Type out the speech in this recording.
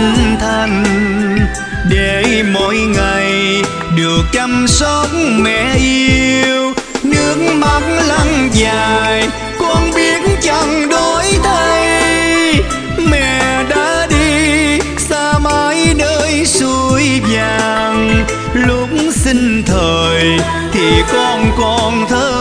sinh thành, để mỗi ngày được chăm sóc mẹ yêu. Nước mắt lăn dài con biết chẳng đổi thay, mẹ đã đi xa mãi nơi suối vàng. Lúc sinh thời thì con còn thơ